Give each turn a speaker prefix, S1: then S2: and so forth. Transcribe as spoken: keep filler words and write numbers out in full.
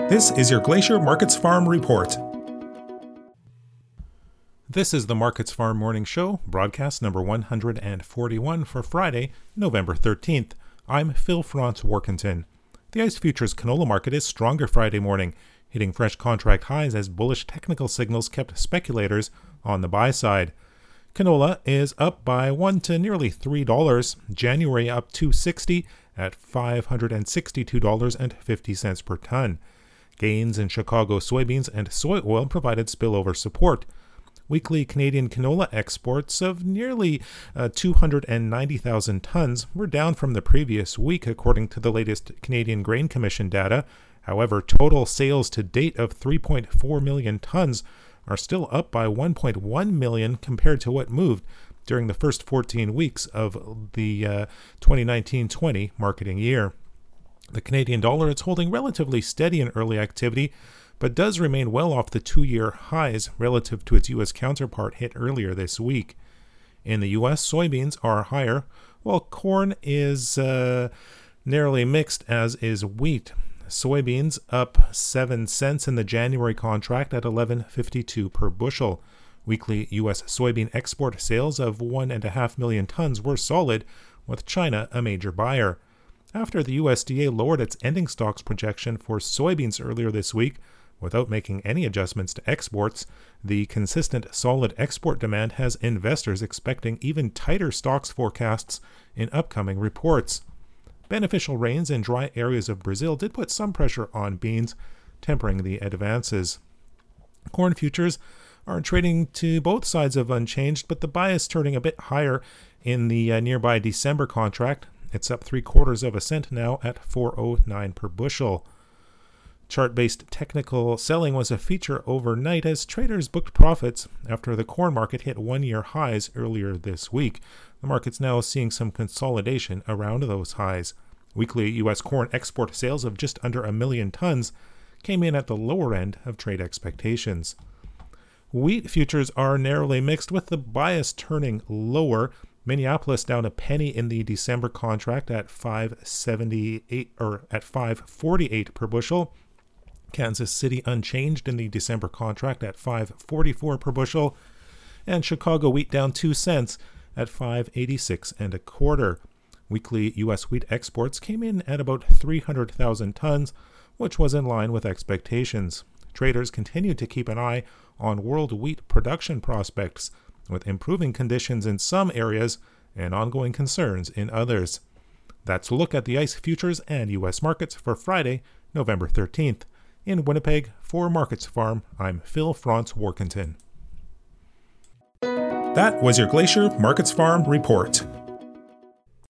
S1: This is your Glacier Markets Farm Report. This is the Markets Farm Morning Show, broadcast number one hundred forty-one for Friday, November thirteenth. I'm Phil Franz Warkentin. The ICE Futures canola market is stronger Friday morning, hitting fresh contract highs as bullish technical signals kept speculators on the buy side. Canola is up by one to nearly three dollars, January up two dollars and sixty cents at five hundred sixty-two dollars and fifty cents per ton. Gains in Chicago soybeans and soy oil provided spillover support. Weekly Canadian canola exports of nearly uh, two hundred ninety thousand tons were down from the previous week, according to the latest Canadian Grain Commission data. However, total sales to date of three point four million tons are still up by one point one million compared to what moved during the first fourteen weeks of the uh, twenty nineteen twenty marketing year. The Canadian dollar is holding relatively steady in early activity, but does remain well off the two-year highs relative to its U S counterpart hit earlier this week. In the U S, soybeans are higher, while corn is uh, narrowly mixed, as is wheat. Soybeans up seven cents in the January contract at eleven fifty-two per bushel. Weekly U S soybean export sales of one point five million tons were solid, with China a major buyer. After the U S D A lowered its ending stocks projection for soybeans earlier this week, without making any adjustments to exports, the consistent solid export demand has investors expecting even tighter stocks forecasts in upcoming reports. Beneficial rains in dry areas of Brazil did put some pressure on beans, tempering the advances. Corn futures are trading to both sides of unchanged, but the bias turning a bit higher in the uh, nearby December contract. It's up three quarters of a cent now at four oh nine per bushel. Chart-based technical selling was a feature overnight as traders booked profits after the corn market hit one-year highs earlier this week. The market's now seeing some consolidation around those highs. Weekly U S corn export sales of just under a million tons came in at the lower end of trade expectations. Wheat futures are narrowly mixed, with the bias turning lower. Minneapolis down a penny in the December contract at five seventy-eight or at five forty-eight per bushel. Kansas City unchanged in the December contract at five forty-four per bushel, and Chicago wheat down two cents at five eighty-six and a quarter. Weekly U S wheat exports came in at about three hundred thousand tons, which was in line with expectations. Traders continued to keep an eye on world wheat production prospects, with improving conditions in some areas and ongoing concerns in others. That's a look at the ICE futures and U S markets for Friday, November thirteenth. In Winnipeg, for Markets Farm, I'm Phil Franz Warkentin. That was your Glacier Markets Farm Report.